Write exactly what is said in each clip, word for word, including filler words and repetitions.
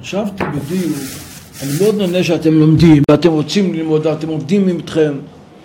חשבתי בדיוק, אני מאוד נהנה שאתם לומדים, ואתם רוצים ללמוד, ואתם עובדים ממתכם.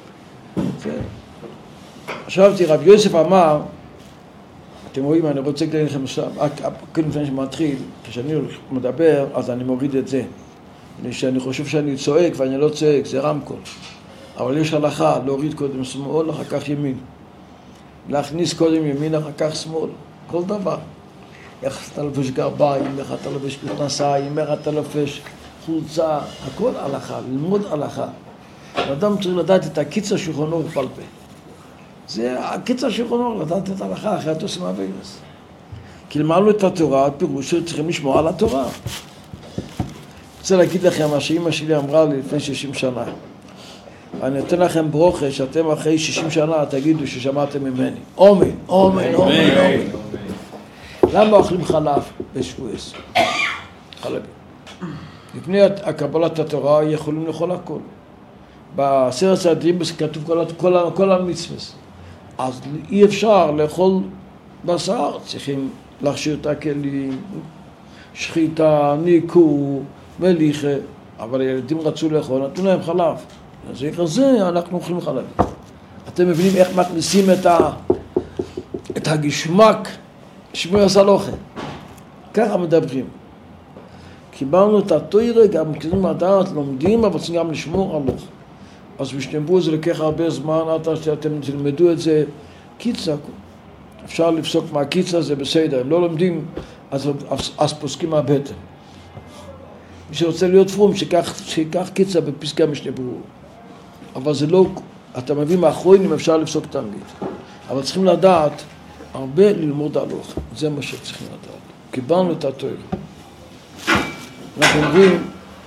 חשבתי, רב יוסף אמר, אתם רואים, אני רוצה להגיד לכם עכשיו, כאילו לפני שמתחיל, כשאני מדבר, אז אני מוריד את זה. שאני חושב שאני צועק ואני לא צועק, זה רמקול. אבל יש הלכה, להוריד קודם שמאל, אחר כך ימין. להכניס קודם ימין, אחר כך שמאל. כל דבר. איך אתה לבש גרביים, איך אתה לבש מכנסיים, איך אתה לבש חולצה, הכל הלכה, ללמוד הלכה. האדם צריך לדעת את הקיצה שולחנו בעל פה. זה הקיצה שולחנו, לדעת את ההלכה, אחרת עושים אביירס. כי למדנו את התורה, פירוש שצריכים לשמור על התורה. אני רוצה להגיד לכם מה שאמא שלי אמרה לי לפני שישים שנה. אני אתן לכם ברוכה שאתם אחרי שישים שנה תגידו ששמעתם ממני. אמן, אמן, אמן, אמן. למה אוכלים חלב בשבועס? חלבים. לפני הקבלת התורה יכולים לאכול הכל. בעשרת הצעדים כתוב כל, כל, כל המצוות. אז אי אפשר לאכול בשר, צריכים להכשיר את הכלים, שחיטה, ניקור, מליחה, אבל הילדים רצו לאכול, נתנו להם חלב. אז איך זה אנחנו אוכלים חלב. אתם מבינים איך מכניסים את, ה, את הגשמק שמור הסלוחה. ככה מדברים. קיבלנו את התורה, גם כדי לדעת, לומדים, אבל צריכים גם לשמור עליו. אז בשנבו זה לקח הרבה זמן, עד שאתם תלמדו את זה קיצה. אפשר לפסוק מהקיצה, זה בסדר. אם לא לומדים, אז, אז, אז פוסקים מהבטן. מי שרוצה להיות פרום, שיקח, שיקח קיצה בפסקי המשנבו. אבל זה לא, אתה מבין מאחרונים, אפשר לפסוק תמיד. אבל צריכים לדעת, הרבה ללמוד הלוך. זה מה שצריכים לדעת. קיבלנו את התורה. אנחנו אומרים,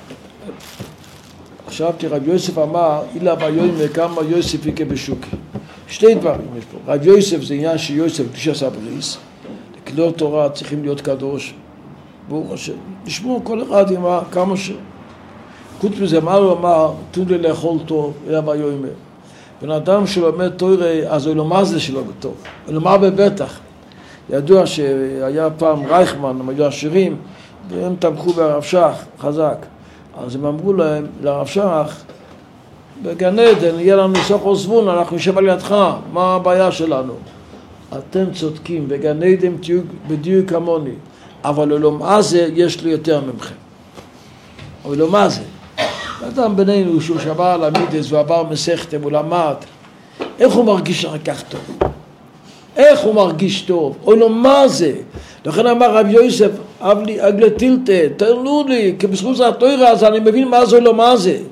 חשבתי, רב יוסף אמר, אילה ביום כמה יוסף יקה בשוקי. שתי דברים יש פה. רב יוסף זה עניין שיוסף כפי שעשה בריס. לקדור תורה צריכים להיות קדוש. ברוך השם. לשמור כל אחד עם כמה ש... חוץ מזה, מה הוא אמר? תנו לי לאכול טוב, אילה ביום. בן אדם שלומד תורה, אז הוא לומד זה שלו בטוב. הוא לומד בבטח. ידוע שהיה פעם רייכמן, הם היו עשירים, והם תמכו ברב שך, חזק. אז הם אמרו להם, לרב שך, בגן עדן, יהיה לנו סוחר זבון, אנחנו נשב על ידך, מה הבעיה שלנו? אתם צודקים, בגן עדן תהיו בדיוק כמוני, אבל לא מה זה, יש לי יותר ממכם. אבל לא מה זה. אדם בינינו שהוא שבר על המידס, הוא עבר מסכת, הוא למד, איך הוא מרגיש רק כך טוב? איך הוא מרגיש טוב? או לא מה זה? לכן אמר רב יוסף, אב לי אגלה טילטה, תרלו לי, כי בזכות זה התורה, אז אני מבין מה זה או לא מה זה.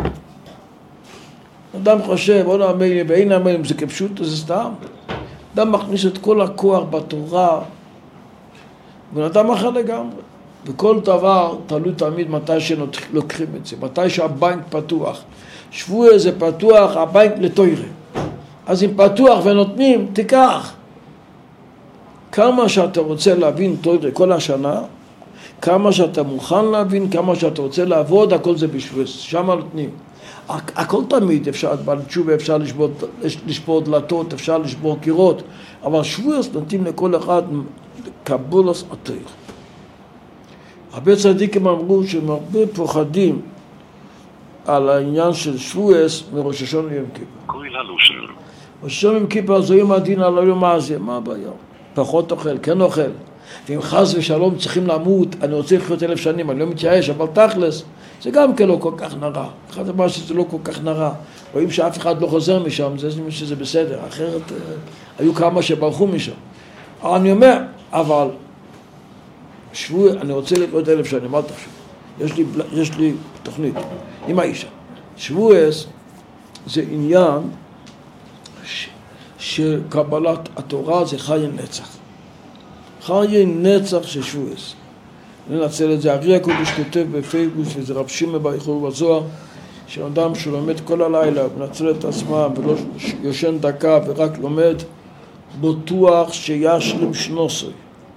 אדם חושב, או לא אמר לי, ואין אמר לי, זה כפשוט, זה סתם. אדם מכניס את כל הכוח בתורה, ואדם אחר לגמרי. וכל דבר תלוי תמיד מתי שלוקחים את זה, מתי שהבנק פתוח. שבוע זה פתוח, הבנק לתורה. אז אם פתוח ונותנים, תיקח. כמה שאתה רוצה להבין תורה כל השנה, כמה שאתה מוכן להבין, כמה שאתה רוצה לעבוד, הכל זה בשביל, שם נותנים. הכל תמיד אפשר, בתשובה אפשר לשבור, לשבור דלתות, אפשר לשבור קירות, אבל שבועס נותנים לכל אחד קבולוס התורה. הרבה צדיקים אמרו שהם הרבה פוחדים על העניין של שבועס מראש השונה יום כיפור. ראש השונה יום כיפור זה יום הדין על היום הזה, מה הבעיה? פחות אוכל, כן אוכל. ואם חס ושלום צריכים למות, אני רוצה לחיות אלף שנים, אני לא מתייאש, אבל תכלס, זה גם כן לא כל כך נרא. אחד אמר שזה לא כל כך נרא. רואים שאף אחד לא חוזר משם, זה שזה בסדר. אחרת, היו כמה שברחו משם. אבל אני אומר, אבל, שבוע, אני רוצה לחיות אלף שנים, אל תחשוב. יש לי, יש לי תוכנית עם האישה. שבועס זה עניין ש... שקבלת התורה זה חיי נצח. חיי נצח של שבועס. ננצל את זה, ארי הקודש כותב בפייסבוק, וזה רב שמעון בר יוחאי בזוהר, שאדם שלומד כל הלילה, מנצל את עצמם ולא יושן דקה ורק לומד, בטוח שישלים שנוסוי.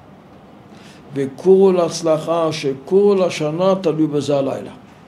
וכל הצלחה שכל השנה תלוי בזה הלילה.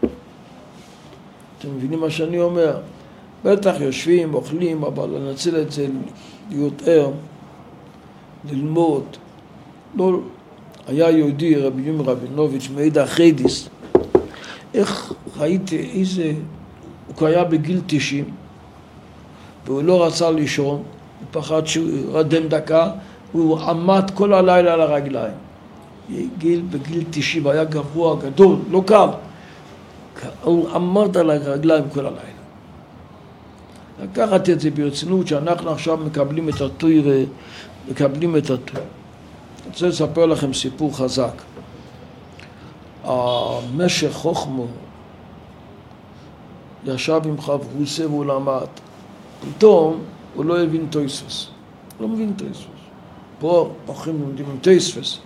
אתם מבינים מה שאני אומר? בטח יושבים, אוכלים, אבל לנצל את זה להיות ער, ללמוד. לא, היה יהודי רבי יום רבינוביץ' מעידא חיידיס, איך ראיתי איזה, הוא היה בגיל תשעים והוא לא רצה לישון, הוא פחד שהוא רדם דקה, הוא עמד כל הלילה על הרגליים. גיל, בגיל תשעים היה גבוה גדול, לא קל, הוא עמד על הרגליים כל הלילה. לקחת את זה ברצינות שאנחנו עכשיו מקבלים את התורה, מקבלים את התורה. אני רוצה לספר לכם סיפור חזק. המשך חוכמו ישב עם חברוסה והוא למד. פתאום הוא לא הבין תוספות. לא מבין תוספות. פה אחרים לומדים עם תוספות.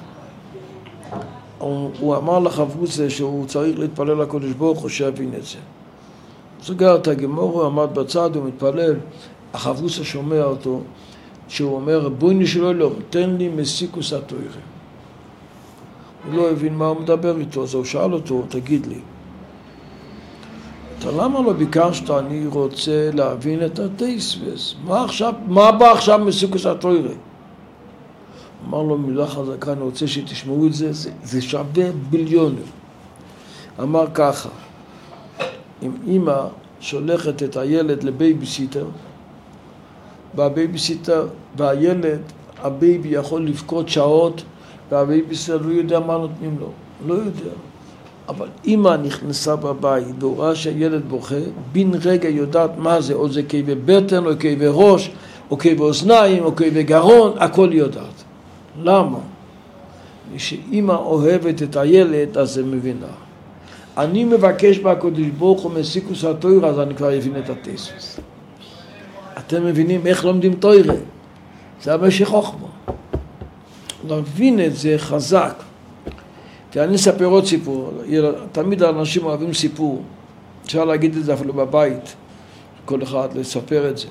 הוא אמר לחברוסה שהוא צריך להתפלל לקדוש ברוך הוא שיבין את זה. סגר את הגמור, הוא עמד בצד, הוא מתפלל. החברוסה שומע אותו, שהוא אומר, בואי נשאלו לו, תן לי מסיקוס התורה. הוא לא הבין מה הוא מדבר איתו, אז הוא שאל אותו, תגיד לי, אתה למה לא ביקשת, אני רוצה להבין את התוספות? מה עכשיו, מה בא עכשיו מסיקוס התורה? אמר לו מילה חזקה, אני רוצה שתשמעו את זה, זה, זה שווה ביליונים. אמר ככה, אם אמא שולחת את הילד לבייביסיטר, והבייביסיטר והילד, הבייבי יכול לבכות שעות, והבייביסיטר לא יודע מה נותנים לו, לא יודע. אבל אמא נכנסה בבית ורואה שהילד בוכה, בין רגע יודעת מה זה, או זה כאבי בטן, או כאבי ראש, או כאבי אוזניים, או כאבי גרון, הכל יודעת. למה? כשאמא אוהבת את הילד, אז זה מבינה. אני מבקש מהקדוש ברוך הוא מסיקוס התורה, אז אני כבר אבין את התוספות. אתם מבינים איך לומדים תורה? זה המשך חוכמה. להבין את זה חזק. אני אספר עוד סיפור. תמיד האנשים אוהבים סיפור. אפשר להגיד את זה אפילו בבית. כל אחד לספר את זה.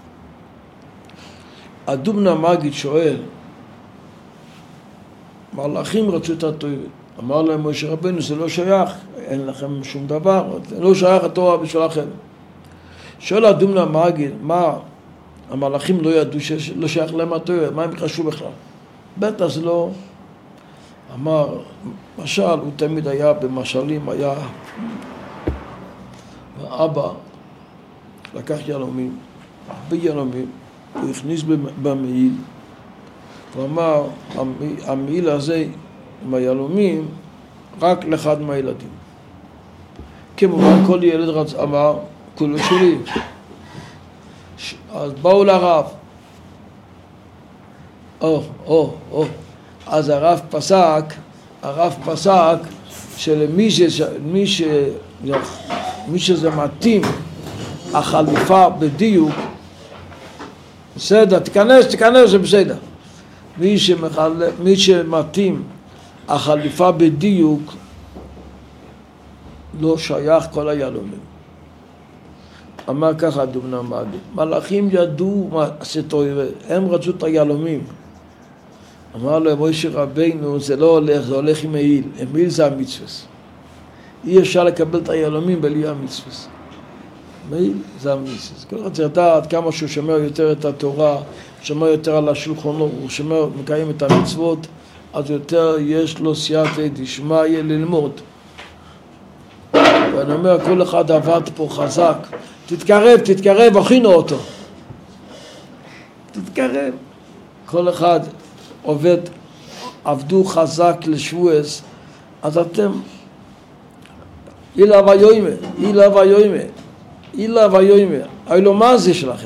הדובנה מגיד שואל, מלאכים רצו את התורה. אמר להם משה רבנו, זה לא שייך, אין לכם שום דבר, זה לא שייך התורה בשבילכם. שואל הדובנה מגיד, מה, המלאכים לא ידעו שלא שייך להם התורה, מה הם חשבו בכלל? בטח זה לא. אמר, משל, הוא תמיד היה במשלים, היה האבא לקח ילומים, הרבה ילומים, הוא הכניס במעיל, הוא אמר, המעיל הזה עם הילומים רק לאחד מהילדים. כמובן כל ילד רצ... אמר, כולו שלי. אז באו לרב. או, או, או. אז הרב פסק, הרב פסק שלמי ש... מי ש... מי שזה מתאים החליפה בדיוק, בסדר, תיכנס, תיכנס, זה בסדר. מי, שמחל... מי שמתאים החליפה בדיוק לא שייך כל הילומים. אמר ככה דובנה מגיד, מלאכים ידעו מה זה תורה, הם רצו את הילומים. אמר לו משה רבנו, זה לא הולך, זה הולך עם מעיל, מעיל זה המצווה. אי אפשר לקבל את הילומים בלי המצווה. מעיל זה המצווה. כל אחד צריך לדעת כמה שהוא שומר יותר את התורה, שומר יותר על השולחנו, הוא שומר, מקיים את המצוות, אז יותר יש לו סייעתא דשמיא ללמוד. ואני אומר, כל אחד עבד פה חזק, תתקרב, תתקרב, הכינו אותו. תתקרב. כל אחד עובד, עבדו חזק לשבועס, אז אתם, אילה ויוימה, אילה ויוימה, אילה ויוימה, היו לו מה זה שלכם?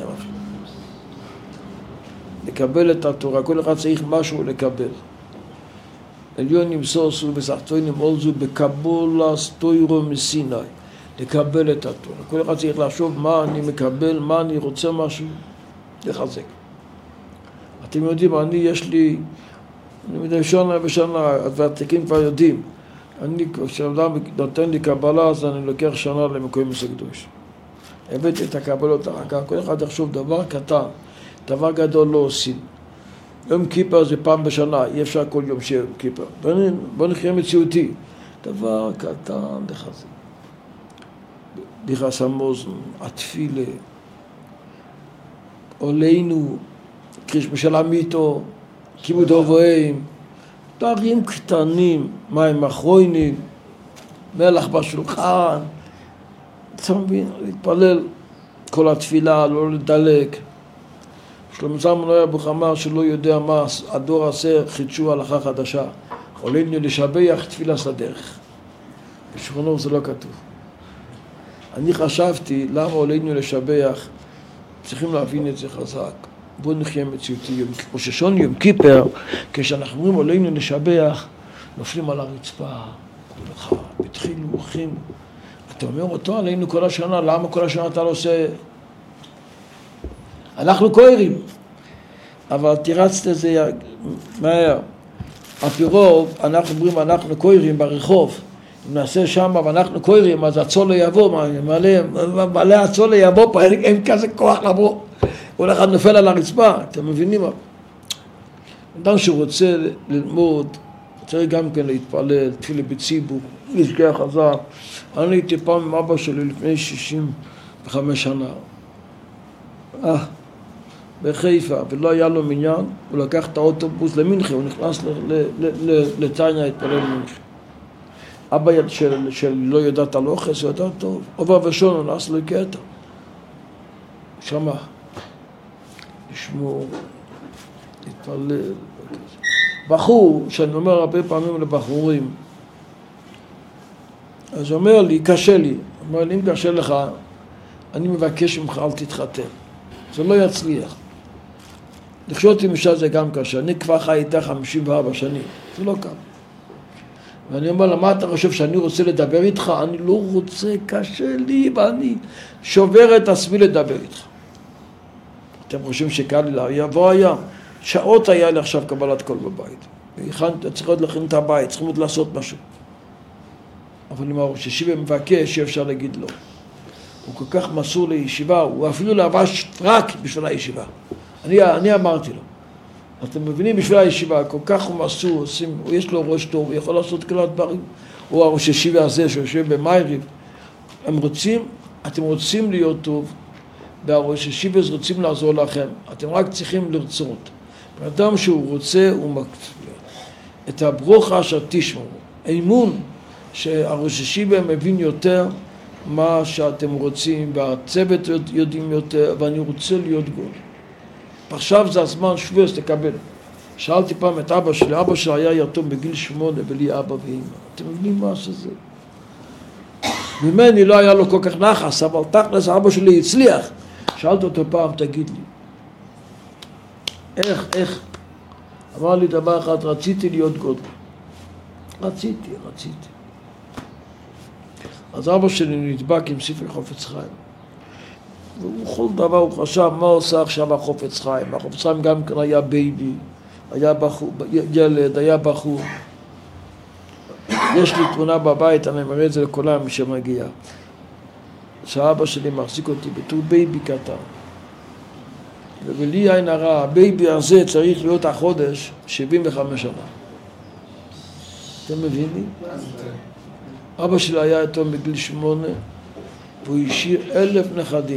לקבל את התורה, כל אחד צריך משהו לקבל. עליון ימסור סו וסחתונים עולזו בקבולת תורה מסיני, לקבל את התורה. כל אחד צריך לחשוב מה אני מקבל, מה אני רוצה משהו, לחזק. אתם יודעים, אני יש לי, אני מדי שנה ושנה, והתיקים כבר יודעים, אני, כשאדם נותן לי קבלה, אז אני לוקח שנה למקום הקדוש. הבאתי את הקבלות הרכה, כל אחד יחשוב דבר קטן, דבר גדול לא עושים. יום כיפר זה פעם בשנה, אי אפשר כל יום שיהיה כיפר. בוא נחיה מציאותי. דבר קטן לחזק. ביחס המוזן, התפילה, עולנו, קריש משל עמיתו, כיבוד אובואים, דברים קטנים, מים אחרונים, מלח בשולחן, אתה מבין, להתפלל כל התפילה, לא לדלק. שלמה זלמן אוירבך אמר שלא יודע מה הדור הזה חידשו הלכה חדשה. עלינו לשבח תפילה סדרך. בשכונו זה לא כתוב. אני חשבתי למה עלינו לשבח, צריכים להבין את זה חזק. בואו נחיה מציאותי. ראש השון יום כיפר, כשאנחנו אומרים עלינו לשבח, נופלים על הרצפה, כל אחד, בתחילו, הולכים. אתה אומר אותו עלינו כל השנה, למה כל השנה אתה לא עושה? אנחנו כהרים, אבל תירצת את זה מהר. הפירוב, אנחנו אומרים אנחנו כהרים ברחוב, אם נעשה שם ואנחנו כהרים, אז הצולה יבוא, מלא, מלא הצולה יבוא פה, אין כזה כוח לבוא, כל אחד נופל על הרצפה, אתם מבינים מה? אדם שרוצה ללמוד, צריך גם כן להתפלל, תפילה בציבור, לשגח חזק. אני הייתי פעם עם אבא שלי לפני שישים וחמש שנה. אה, בחיפה, ולא היה לו מניין, הוא לקח את האוטובוס למינכה, הוא נכנס לטניה, התפלל למינכה. אבא של, של לא יודעת על אוכס, הוא יודעת טוב, אובה ושון, הוא נעש לו קטע. שמע, לשמור, להתפלל. בחור, שאני אומר הרבה פעמים לבחורים, אז הוא אומר לי, קשה לי. הוא אומר לי, אם קשה לך, אני מבקש ממך, אל תתחתן. זה לא יצליח. לחיות עם אישה זה גם קשה. אני כבר חי איתה חמישים וארבע שנים. זה לא קל. ואני אומר לה, מה אתה חושב שאני רוצה לדבר איתך? אני לא רוצה, קשה לי, ואני שובר את עצמי לדבר איתך. אתם חושבים שקל לי לה? יבוא היה. שעות היה לי עכשיו קבלת קול בבית. צריך עוד להכין את הבית, צריכים עוד לעשות משהו. אבל אם הראש ישיבה מבקש, אפשר להגיד לו. הוא כל כך מסור לישיבה, הוא אפילו לבש רק בשביל הישיבה. אני, אני אמרתי לו. אתם מבינים בשביל הישיבה, כל כך הוא מסור, עושים, יש לו ראש טוב, הוא יכול לעשות כל הדברים. הוא הראש ישיבה הזה שיושב במייריב. הם רוצים, אתם רוצים להיות טוב, והראש ישיבה רוצים לעזור לכם. אתם רק צריכים לרצות. האדם שהוא רוצה, הוא מקצוע. את הברוכה אשר תשמעו. אמון שהראש ישיבה מבין יותר מה שאתם רוצים, והצוות יודעים יותר, ואני רוצה להיות גול. עכשיו זה הזמן שבועס לקבל. שאלתי פעם את אבא שלי, אבא שלי היה יתום בגיל שמונה, בלי אבא ואמא. אתם מבינים מה שזה? ממני לא היה לו כל כך נחס, אבל תכלס אבא שלי הצליח. שאלתי אותו פעם, תגיד לי, איך, איך? אמר לי דבר אחד, רציתי להיות גודל. רציתי, רציתי. אז אבא שלי נדבק עם ספר חופץ חיים. והוא כל דבר, הוא חשב, מה עושה עכשיו החופץ חיים? החופץ חיים גם כן היה בייבי, היה בחור, ילד, היה בחור. יש לי תמונה בבית, אני מראה את זה לכולם שמגיע. שהאבא שלי מחזיק אותי בתור בייבי קטן. ובלי עין הרע, הבייבי הזה צריך להיות החודש שבעים וחמש שנה. אתם מבינים? אבא שלי היה איתו בגיל שמונה, והוא השאיר אלף נכדים.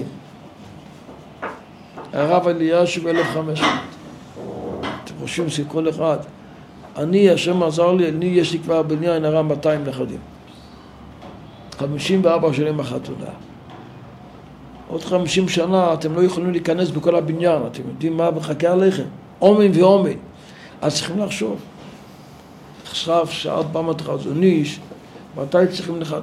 הרב אלישיב אלף וחמש מאות. אתם חושבים שכל אחד, אני, השם עזר לי, אני, יש לי כבר בני עין הרע מאתיים נכדים. חמישים וארבע שנים החתונה. עוד חמישים שנה אתם לא יכולים להיכנס בכל הבניין, אתם יודעים מה מחכה עליכם? אומן ואומן. אז צריכים לחשוב. עכשיו שעד פעם את חזון איש, מתי צריכים לח...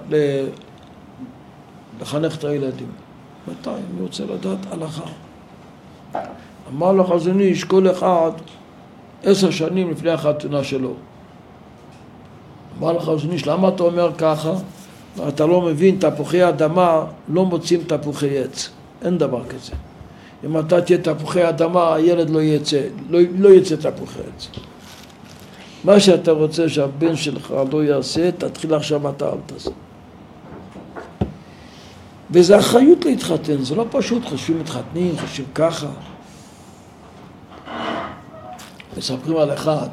לחנך את הילדים? מתי? אני רוצה לדעת הלכה. אמר לו חזון איש, כל אחד עשר שנים לפני החתונה שלו. אמר לו חזון איש, למה אתה אומר ככה? אתה לא מבין, תפוחי אדמה לא מוצאים תפוחי עץ. אין דבר כזה. אם אתה תהיה תפוחי אדמה, הילד לא יצא, לא, לא יצא תפוחי עץ. מה שאתה רוצה שהבן שלך לא יעשה, תתחיל עכשיו אתה אל תעשה. וזה אחריות להתחתן, זה לא פשוט, חושבים מתחתנים, חושבים ככה. מספרים על אחד,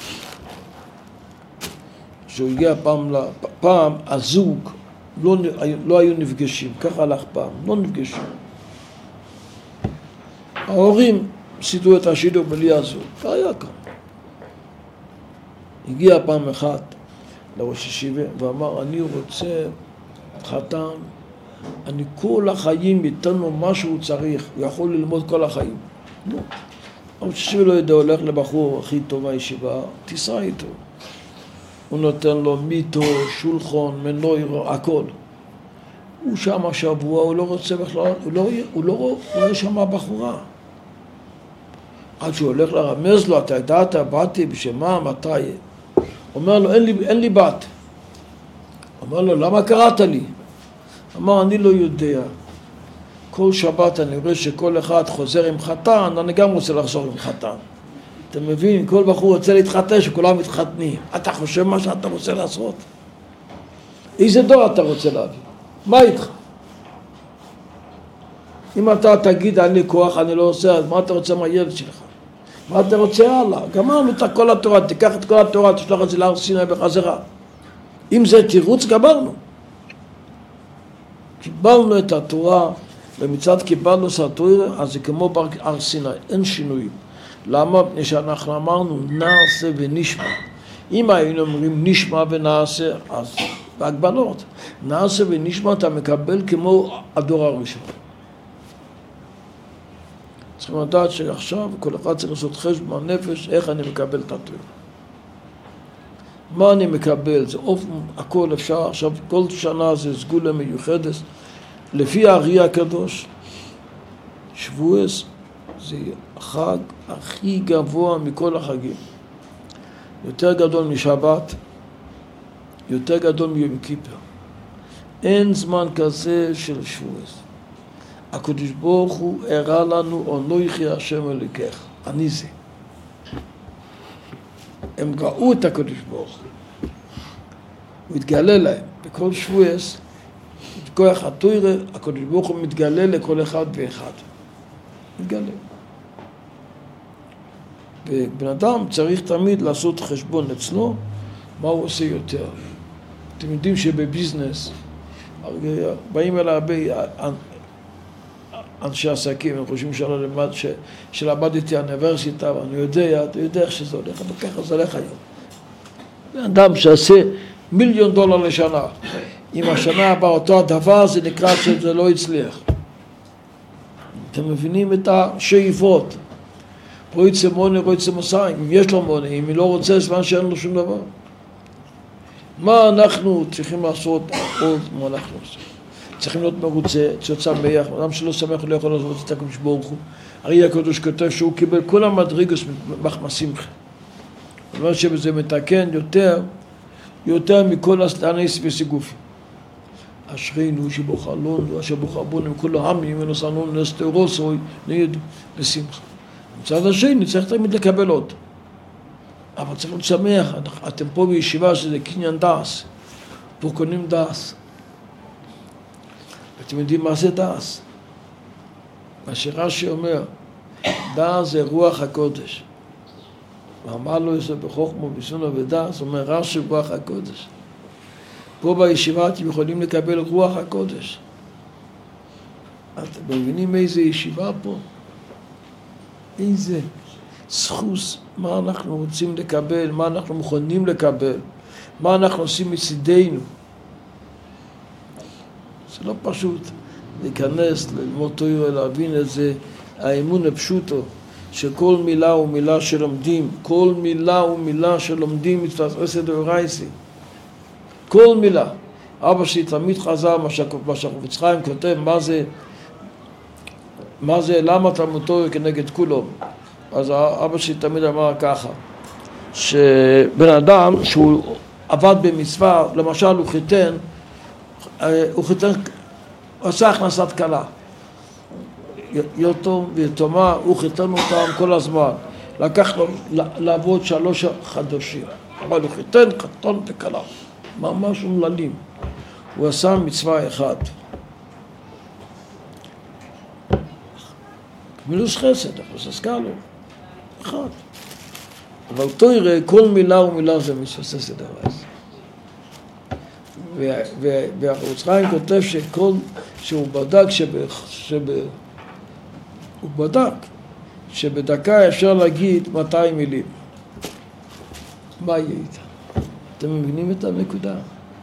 שהוא הגיע פעם, פעם הזוג לא, לא היו נפגשים, ככה הלך פעם, לא נפגשים. ההורים סידרו את השידור בלי הזוג, היה כאן. הגיע פעם אחת לראש ישיבה ואמר, אני רוצה חתן, אני כל החיים ייתן לו מה שהוא צריך, הוא יכול ללמוד כל החיים. לא. ראש ישיבה לא יודע, הולך לבחור הכי טוב מהישיבה, תיסע איתו. הוא נותן לו מיטו, שולחון, מנוירו, הכל. הוא שם השבוע, הוא לא רוצה בכלל, הוא לא, הוא לא רואה שם בחורה. עד שהוא הולך לרמז לו, אתה ידעת, באתי, בשמה, מתי? אומר לו, אין לי, אין לי בת. אומר לו, למה קראת לי? אמר, אני לא יודע. כל שבת אני רואה שכל אחד חוזר עם חתן, אני גם רוצה לחזור עם חתן. אתה מבין, כל בחור רוצה להתחתן, שכולם מתחתנים. אתה חושב מה שאתה רוצה לעשות? איזה דור אתה רוצה להביא? מה איתך? אם אתה תגיד, אין לי כוח, אני לא עושה, אז מה אתה רוצה מהילד שלך? מה אתה רוצה הלאה? גמרנו את כל התורה, תיקח את כל התורה, תשלח את זה להר סיני בחזרה. אם זה תירוץ, גמרנו. קיבלנו את התורה, ומצד קיבלנו את התורה, אז זה כמו בהר סיני, אין שינויים. למה? מפני שאנחנו אמרנו נעשה ונשמע. אם היינו אומרים נשמע ונעשה, אז בהגבלות. נעשה ונשמע אתה מקבל כמו הדור הראשון. צריכים לדעת שעכשיו כל אחד צריך לעשות חשבון נפש, איך אני מקבל את התורה. מה אני מקבל? זה אופן, הכל אפשר. עכשיו כל שנה זה סגולה מיוחדת. לפי הארי הקדוש, שבועס זה החג הכי גבוה מכל החגים. יותר גדול משבת, יותר גדול מיום כיפר. אין זמן כזה של שבועס. הקדוש ברוך הוא הראה לנו, אנוכי השם אלוקיך, אני זה. הם ראו את הקדוש ברוך הוא. הוא התגלה להם. בכל שבועס, בכוח התורה, הקדוש ברוך הוא מתגלה לכל אחד ואחד. מתגלה. ובן אדם צריך תמיד לעשות חשבון אצלו, מה הוא עושה יותר. אתם יודעים שבביזנס, באים אליי הרבה אנשי עסקים, הם חושבים שלמד, שלמדתי האוניברסיטה, ואני יודע, אתה יודע איך שזה הולך, אבל ככה זה הולך היום. בן אדם שעשה מיליון דולר לשנה, אם השנה הבאה אותו הדבר, זה נקרא שזה לא הצליח. אתם מבינים את השאיפות. רואי צה מונה, רואי צה מוסיים. אם יש לו מונה, אם היא לא רוצה, זמן שאין לו שום דבר. מה אנחנו צריכים לעשות עוד, מה אנחנו עושים? צריכים להיות מרוצה, להיות שמח. אדם שלא שמח הוא לא יכול לעשות את הקדוש ברוך הוא. הרי הקדוש כותב שהוא קיבל כל המדרגות מחמשים. זאת אומרת שזה מתקן יותר, יותר מכל הנס וסיגופים. אשרינו שבו חלון, אשר בו חבון, עם כל העמים, ונוסענו נסתרוס, או נהיד בשמחה. מצד השני, צריך תמיד לקבל עוד. אבל צריך להיות שמח, אתם פה בישיבה שזה קניין דאס, פה קונים דאס. ואתם יודעים מה זה דאס? מה שרש"י אומר, דאס זה רוח הקודש. ואמר לו איזה בחוכמה, בסונה ודאס, אומר רש"י רוח הקודש. פה בישיבה אתם יכולים לקבל רוח הקודש. אתם מבינים איזה ישיבה פה? איזה סחוס, מה אנחנו רוצים לקבל, מה אנחנו מוכנים לקבל, מה אנחנו עושים מצדנו. זה לא פשוט להיכנס, ללמוד תורה, להבין את זה, האמון הפשוטו, שכל מילה ומילה שלומדים, כל מילה ומילה שלומדים מצוות עשה דאורייתא. כל מילה. אבא שלי תמיד חזר מה שהחפץ חיים כותב, מה זה, מה זה, למה תלמוד תורה כנגד כולם. אז אבא שלי תמיד אמר ככה, שבן אדם שהוא עבד במצווה, למשל הוא חיתן, הוא חיתן, הוא עשה הכנסת כלה. יתום ויתומה, הוא חיתן אותם כל הזמן. לקח לו לעבוד שלוש חדשים. אבל הוא חיתן, חתן וכלה. ממש אומללים. הוא עשה מצווה אחד. מילוס חסד, אחוז הסקלו. אחד. אבל תורה, כל מילה ומילה זה מצווה סדר רייס. והחפץ חיים כותב שכל, שהוא בדק שב... הוא בדק שבדקה אפשר להגיד מאתיים מילים. מה יהיה איתה? אתם מבינים את הנקודה?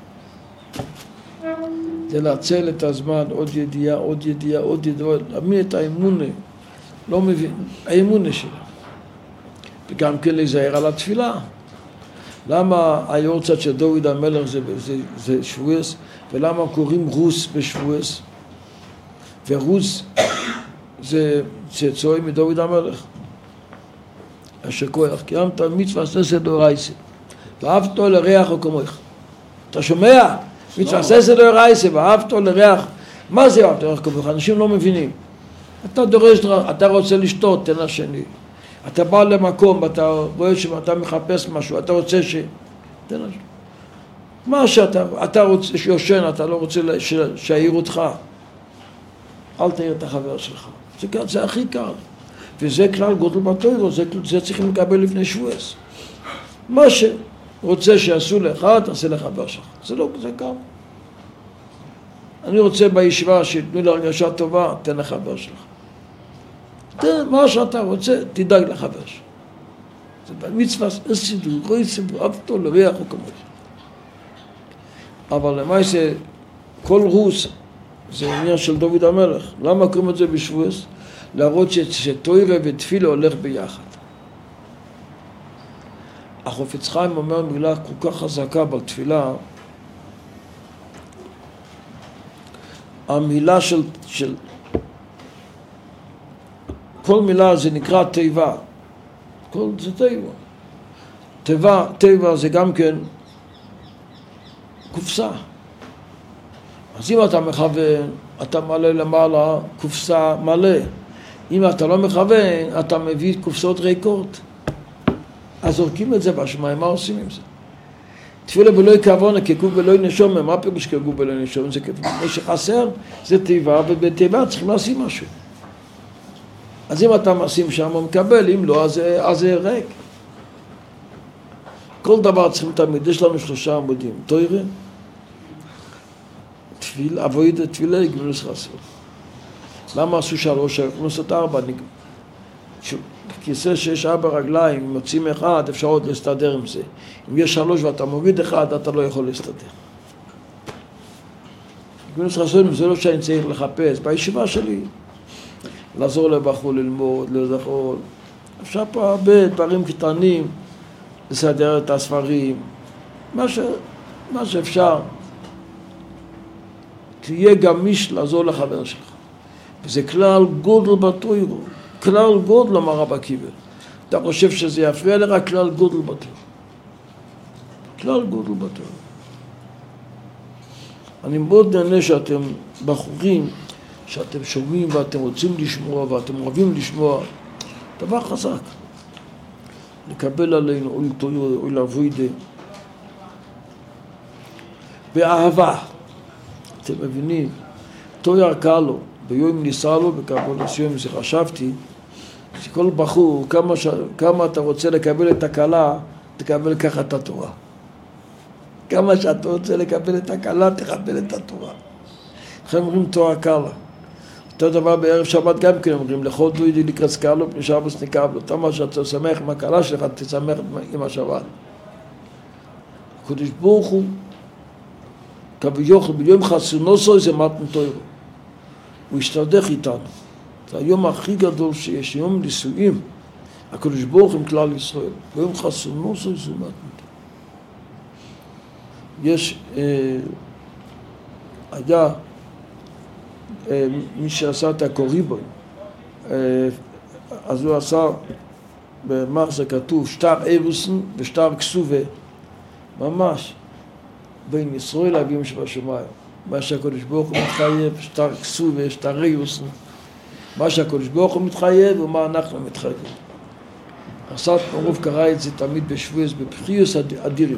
זה להצל את הזמן, עוד ידיעה, עוד ידיעה, עוד ידיעה, להאמין את האמונה, לא מבין, האמונה שלה. וגם כן להיזהר על התפילה. למה היורצת של דוד המלך זה, זה, זה שבועס, ולמה קוראים רוס בשבועס? ורוס זה צאצאי מדוד המלך. אשר כוח, קיימת מצווה עשה דאורייסה, ואהבתו לריח וכמוך. אתה שומע? מצווה עשה דאורייסה, ואהבתו לריח. מה זה אהבת לריח וכמוך? אנשים לא מבינים. אתה דורש, אתה רוצה לשתות, תן לשני. אתה בא למקום, אתה רואה שאתה מחפש משהו, אתה רוצה ש... תן לשני. מה שאתה, אתה רוצה שיושן, אתה לא רוצה שיעיר אותך. אל תעיר את החבר שלך. זה, זה הכי קל. וזה כלל גודל בתורה, זה, זה צריכים לקבל לפני שבועס. מה שרוצה שיעשו לך, תעשה לחבר שלך. זה לא, זה קל. אני רוצה בישיבה שתנו להרגשה טובה, תן לחבר שלך. תן מה שאתה רוצה, תדאג לחבר שלך. זה במצווה, אסידו, רואי ציבור, אהבתו לריח וכמוך. אבל למעשה, כל רוס זה עניין של דוד המלך. למה קוראים את זה בשבועס? להראות שתורה ותפילה הולך ביחד. החפץ חיים אומר מילה כל כך חזקה בתפילה, המילה של, של כל מילה זה נקרא תיבה. כל זה תיבה. תיבה, תיבה זה גם כן קופסה. אז אם אתה מכוון, אתה מלא למעלה, קופסה מלא. אם אתה לא מכוון, אתה מביא קופסאות ריקות. אז זורקים את זה בשמיים, מה עושים עם זה? תפילה בלוי כוונה, כגוף בלוי נשום, מה פירוש כגוף בלוי נשום? זה כמו שחסר, זה תיבה, ובתיבה צריכים לשים משהו. אז אם אתה משים שם, הוא מקבל, אם לא, אז, אז זה ריק. כל דבר צריכים תמיד, יש לנו שלושה עמודים. תורה, תפילה, עבודה, תפילה, גמילוס חסר. למה עשו שלוש, גמילוס את ארבע? כיסא שיש ארבע רגליים, אם מוצאים אחד, אפשר עוד להסתדר עם זה. אם יש שלוש ואתה מוריד אחד, אתה לא יכול להסתדר. גמילוס חסר, זה לא שאני צריך לחפש. בישיבה שלי, לעזור לבחור ללמוד, לזכור. אפשר פה הרבה דברים קטנים, לסדר את הספרים, מה, ש... מה שאפשר. תהיה גמיש לעזור לחבר שלך. וזה כלל גודל בתורה, כלל גודל אמר רב עקיבא. אתה חושב שזה יפריע לך, כלל גודל בתורה. כלל גודל בתורה. אני מאוד נהנה שאתם בחורים, שאתם שומעים ואתם רוצים לשמוע ואתם אוהבים לשמוע. דבר חזק. לקבל עלינו אוי תורה, אוי לעבודה. באהבה. אתם מבינים? תורה קלו, ביום ניסה לו, בכבוד הסיום זה חשבתי, שכל בחור, כמה, ש... כמה אתה רוצה לקבל את הקלה, תקבל ככה את התורה. כמה שאתה רוצה לקבל את הקלה, תקבל את התורה. לכן אומרים תורה קלה. אותו דבר בערב שבת גם כן אומרים, לכל דוידי לקראת קלו, פני שבת נקבל. אותה מה שאתה שמח עם הקלה שלך, תשמח עם השבת. הקדוש ברוך הוא, כביכול, ביום חסונוסו זה מתן תורה. הוא השתדך איתנו. זה היום הכי גדול שיש, יום נישואים. הקדוש ברוך עם כלל ישראל. ביום חסונוסו זה מתן תורה. יש, אה, היה אה, מי שעשה את הקוריבון, אה, אז הוא עשה, במה זה כתוב, שטר אירוסן ושטר כסובה, ממש. בין ישראל לאביהם שבשמיים. מה שהקדוש ברוך הוא מתחייב, שטר כסוב ושטר ריוסן. מה שהקדוש ברוך הוא מתחייב ומה אנחנו מתחייבים. הרס"ט מרוב קרא את זה תמיד בשבועס, בבחיוס אדירים.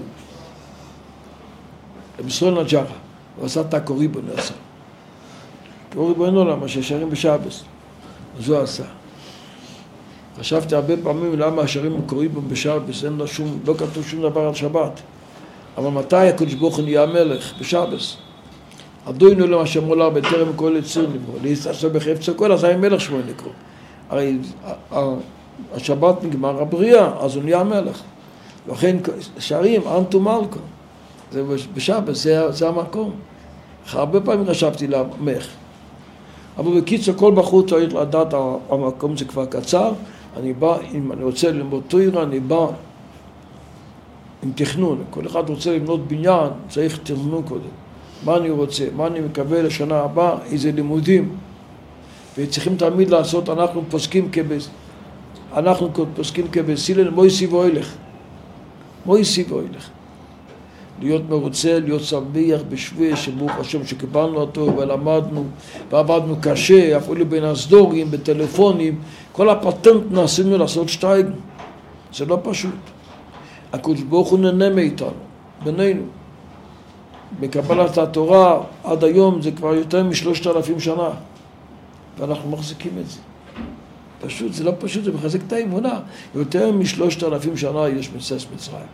במסרון הג'רה, הוא עשה את הקוריבון, הוא עשה. קוריבון לא למה ששרים בשבס. אז הוא עשה. חשבתי הרבה פעמים למה השרים קוריבון בשבס, אין לו שום, לא כתוב שום דבר על שבת. אבל מתי הקדוש ברוך הוא נהיה מלך? בשבס. אדוני אלוהים אשר מולר בטרם כל יציר נברא, להסתכל בחפצו כל, אז היה מלך שמו נקרא. הרי השבת נגמר הבריאה, אז הוא נהיה מלך. לכן שרים, אנטו מלכו. זה בשבת, זה, זה המקום. הרבה פעמים חשבתי למך. אבל בקיצור, כל בחור צריך לדעת, המקום זה כבר קצר. אני בא, אם אני רוצה ללמוד תורה, אני בא עם תכנון. כל אחד רוצה לבנות בניין, צריך תכנון קודם. מה אני רוצה? מה אני מקבל לשנה הבאה? איזה לימודים? וצריכים תמיד לעשות, אנחנו פוסקים כבס... אנחנו פוסקים כבסילן, מויסי ואוילך. מויסי ואוילך. להיות מרוצה, להיות שמח בשווה, שברוך השם שקיבלנו אותו ולמדנו ועבדנו קשה, אפילו בין הסדורים, בטלפונים, כל הפטנט נעשינו לעשות שטייג. זה לא פשוט. הקדוש ברוך הוא נהנה מאיתנו, בינינו. בקבלת התורה עד היום זה כבר יותר משלושת אלפים שנה, ואנחנו מחזיקים את זה. פשוט, זה לא פשוט, זה מחזק את האמונה. יותר משלושת אלפים שנה יש מסס מצרים.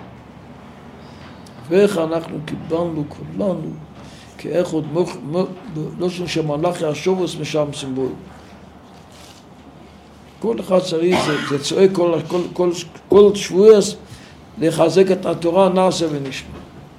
ואיך אנחנו קיבלנו כולנו, כאיך עוד מוח, לא שמלאכי השורס משם סימבול. כל אחד צריך, זה, זה צועק כל, כל, כל, כל שבועס לחזק את התורה, נעשה ונשמע.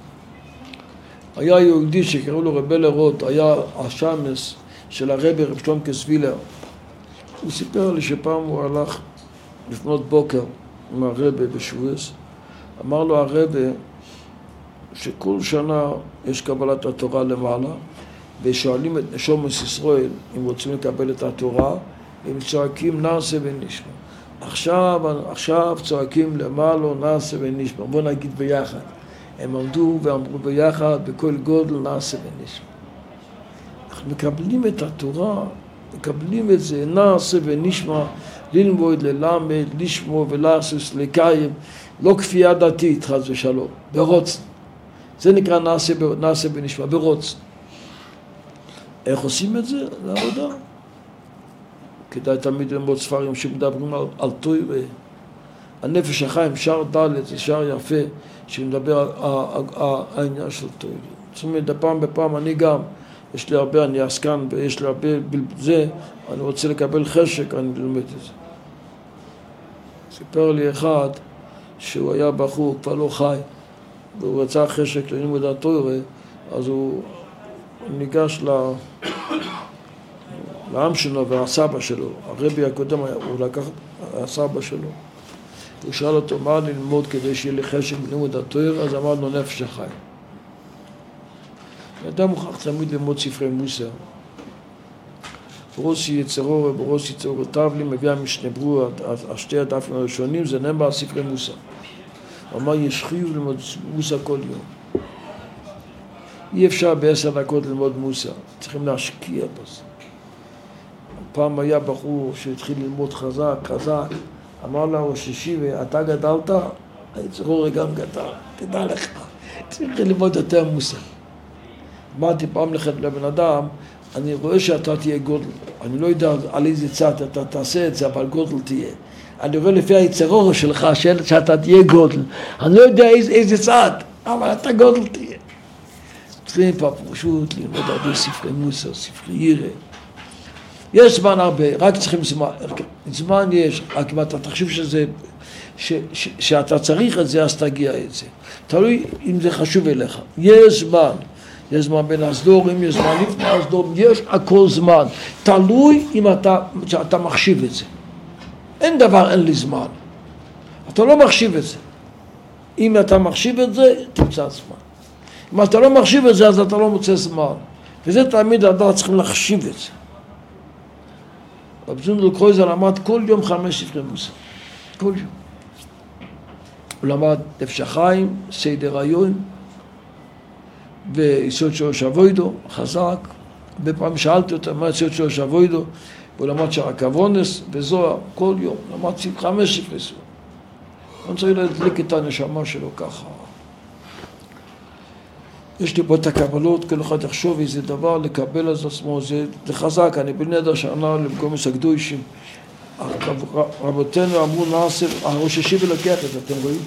היה יהודי שקראו לו רבי לרוט, היה השמס של הרבי רב שלום קסווילר. הוא סיפר לי שפעם הוא הלך לפנות בוקר עם הרבי בשבועס. אמר לו הרבי שכל שנה יש קבלת התורה למעלה, ושואלים את נשומת ישראל אם רוצים לקבל את התורה, הם צועקים נעשה ונשמע. עכשיו, עכשיו צועקים למעלה נעשה ונשמע. בוא נגיד ביחד. הם עמדו ואמרו ביחד בכל גודל נעשה ונשמע. אנחנו מקבלים את התורה, מקבלים את זה, נעשה ונשמע, ללמוד, ללמד, לשמוע ולעשות, לקיים, לא כפייה דתית, חס ושלום, ברוצן. זה נקרא נעשה, נעשה ונשמע, ברוצן. איך עושים את זה? זה עבודה. כדאי תמיד ללמוד ספרים שמדברים על, על תורה. הנפש החיים, שער ד' זה שער יפה, שמדבר על, על, על העניין של תורה. זאת אומרת, פעם בפעם אני גם, יש לי הרבה, אני עסקן ויש לי הרבה בזה, אני רוצה לקבל חשק, אני לומד את זה. סיפר לי אחד שהוא היה בחור, כבר לא חי, והוא רצה חשק ללמוד התורה, אז הוא ניגש ל... לעם שלו והסבא שלו, הרבי הקודם היה, הוא לקח הסבא שלו. הוא שאל אותו מה ללמוד כדי שיהיה לי חשק ללמוד התורה, אז אמר לו נפש החיים. אדם מוכרח תמיד ללמוד ספרי מוסר. בראש יצרו ובראש יצרותיו לי מביא המשנה ברורה, השתי הדפים הראשונים זה נאמר ספרי מוסר. הוא אמר יש חיוב ללמוד מוסר כל יום. אי אפשר בעשר דקות ללמוד מוסר, צריכים להשקיע בזה. פעם היה בחור שהתחיל ללמוד חזק, חזק, אמר לה ראש ישיבה, אתה גדלת? היצרור גם גדל, תדע לך, צריך ללמוד יותר מוסר. אמרתי פעם לבן אדם, אני רואה שאתה תהיה גודל, אני לא יודע על איזה צד אתה תעשה את זה, אבל גודל תהיה. אני רואה לפי היצרור שלך שאתה תהיה גודל, אני לא יודע איזה, איזה צד, אבל אתה גודל תהיה. צריכים פה פשוט ללמוד הרבה ספרי מוסר, ספרי ירא. יש זמן הרבה, רק צריכים זמן, זמן יש, רק אם אתה תחשוב שזה, ש, ש, שאתה צריך את זה, אז תגיע את זה. תלוי אם זה חשוב אליך. יש זמן, יש זמן בין הסדורים, יש זמן לפני הסדורים, יש הכל זמן. תלוי אם אתה, אתה מחשיב את זה. אין דבר, אין לי זמן. אתה לא מחשיב את זה. אם אתה מחשיב את זה, תמצא זמן. אם אתה לא מחשיב את זה, אז אתה לא מוצא זמן. וזה תמיד הדעת צריכים להחשיב את זה. רב זונדל קרויזר למד כל יום חמש ספרי מוסר. כל יום. הוא למד נפש החיים, סדר היום, ויסוד שלוש אבוידו, חזק. בפעם שאלתי אותה מה יסוד שלוש אבוידו, והוא למד שער הכוונס וזוהר, כל יום. למד חמש ספרי מוסר. אני צריך להדליק את הנשמה שלו ככה. יש לי פה את הקבלות, כל אחד יחשוב איזה דבר לקבל את עצמו, זה, זה חזק, אני בן נדר שנה למקומות הקדושים. רבותינו אמרו נעשה, הראש ישיבה לוקח את זה, אתם רואים?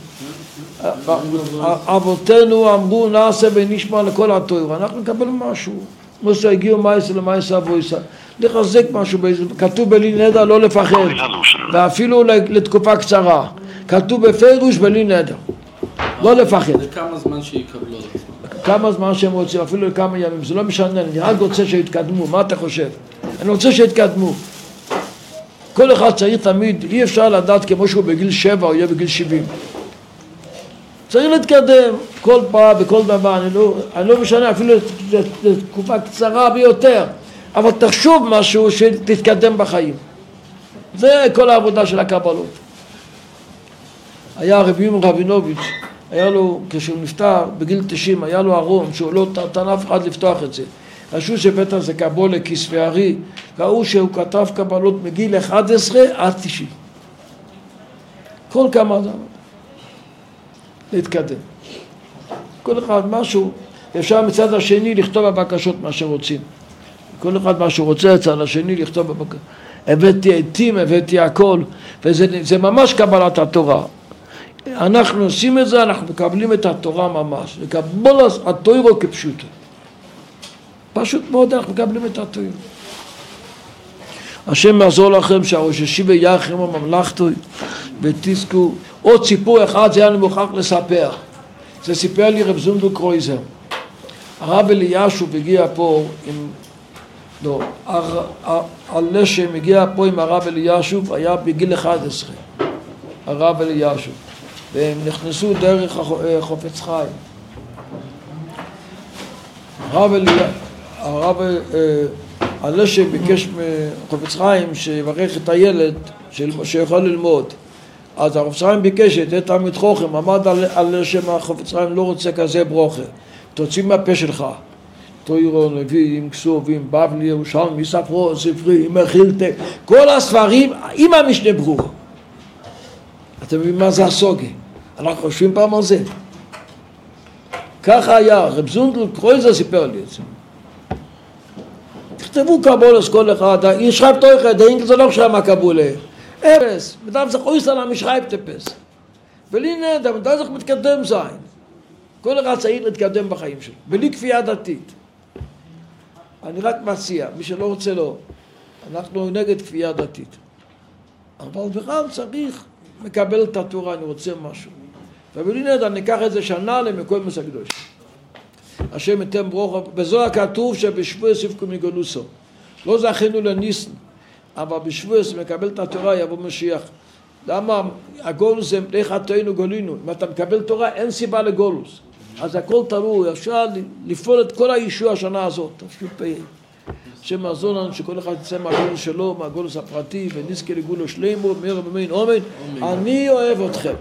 רבותינו אמרו נעשה ונשמע לכל התורה, אנחנו נקבל משהו. מוסר הגיעו מייסה למייסה אבויסה, לחזק משהו, כתוב בלי נדר לא לפחד, ואפילו לתקופה קצרה. כתוב בפירוש בלי נדר. לא לפחד. לכמה זמן שיקבלו את עצמם? כמה זמן שהם רוצים, אפילו לכמה ימים, זה לא משנה, אני רק רוצה שיתקדמו, מה אתה חושב? אני רוצה שיתקדמו. כל אחד צריך תמיד, אי אפשר לדעת כמו שהוא בגיל שבע או יהיה בגיל שבעים. צריך להתקדם כל פעם וכל דבר, אני לא, אני לא משנה אפילו לתקופה קצרה ביותר, אבל תחשוב משהו שתתקדם בחיים. זה כל העבודה של הקבלות. היה רבי יום רבינוביץ', היה לו, כשהוא נפטר בגיל תשעים, היה לו ארון שהוא לא נתן אף אחד לפתוח את זה. חשבו שבטח זה קבולה כספי ארי, ראו שהוא כתב קבלות מגיל אחד עשרה עד תשעים. כל כמה זמן. להתקדם. כל אחד משהו, אפשר מצד השני לכתוב בבקשות מה שרוצים. כל אחד מה שהוא רוצה, מצד השני לכתוב בבקשות. הבאתי עתים, הבאתי הכל, וזה ממש קבלת התורה. אנחנו עושים את זה, אנחנו מקבלים את התורה ממש. לקבל התורה כפשוטו. פשוט מאוד אנחנו מקבלים את התורה. השם יעזור לכם שהראש ישיבה יחם הממלכתו ותזכו. עוד סיפור אחד, זה היה אני מוכרח לספר. זה סיפר לי רב זונדל קרויזר. הרב אלישוב הגיע פה עם... לא, הלשם הגיע פה עם הרב אלישוב, היה בגיל אחד עשרה. הרב אלישוב. והם נכנסו דרך חופץ חיים. הרב אלישוב, הרב... הלשם ביקש מחופץ חיים שיברך את הילד שיכול ללמוד. אז הרב חיים ביקש את תלמיד חוכם, עמד על לשם החופץ חיים, לא רוצה כזה ברוכה. תוציא מהפה שלך. תוירו, נביאים, כסובים, בבלי, ירושלמי, ספרו, ספרי, מחילתה, כל הספרים עם המשנה ברורה. אתם מבינים מה זה הסוגי? אנחנו חושבים פעם על זה. ככה היה, רב זונדל קרויזר סיפר לי את זה. תכתבו קבולס כל אחד, ישחייב תויכה, דהינק זה לא חשב מה קבולה. אפס, מדם זה חויס על המשחייב תפס. ולי נדע, מדם זה מתקדם זין. כל אחד צריך להתקדם בחיים שלו, בלי כפייה דתית. אני רק מציע, מי שלא רוצה לא, אנחנו נגד כפייה דתית. אבל בכלל צריך מקבל את התורה, אני רוצה משהו. ובלי נדע, ניקח את זה שנה למקוי מסע קדוש. השם יתן ברוך, בזוהר כתוב שבשבועס יפקו מגולוסו. לא זכינו לניסן, אבל בשבועס מקבל את התורה יבוא משיח. למה הגולוס זה מפני חטאינו גולינו? אם אתה מקבל תורה אין סיבה לגולוס. אז הכל תלוי, אפשר לפעול את כל הישוע השנה הזאת. תפשוט השם יעזור לנו שכל אחד יצא מהגולוס שלו, מהגולוס הפרטי, ונזכה לגולוס שלימו, מהר ומין אמן. אני אוהב אתכם.